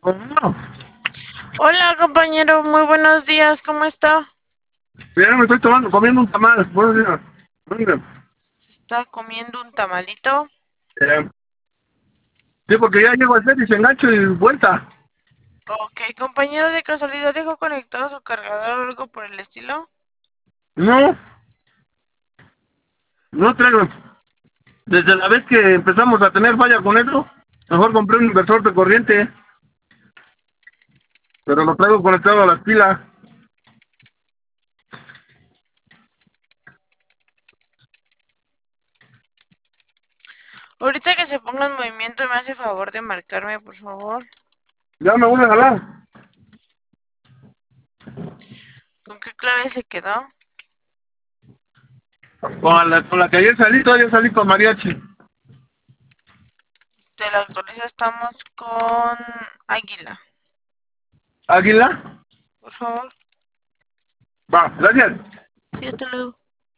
Bueno, Hola compañero, muy buenos días, ¿cómo está? bien, me estoy comiendo un tamal. Buenos días. Venga. ¿Se está comiendo un tamalito? Eh, sí, porque ya llego al set y se engancho y vuelta. Ok, compañero, de casualidad dejó conectado su cargador o algo por el estilo. No, no traigo. Desde la vez que empezamos a tener falla con eso, mejor compré un inversor de corriente, pero lo traigo conectado a las pilas. Ahorita que se ponga en movimiento, me hace favor de marcarme, por favor. Ya me voy a jalar. ¿Con qué clave se quedó? Con la que ayer salí con mariachi. De la actualiza estamos con Águila. Águila. Por favor. Va, gracias. Sí, hasta luego.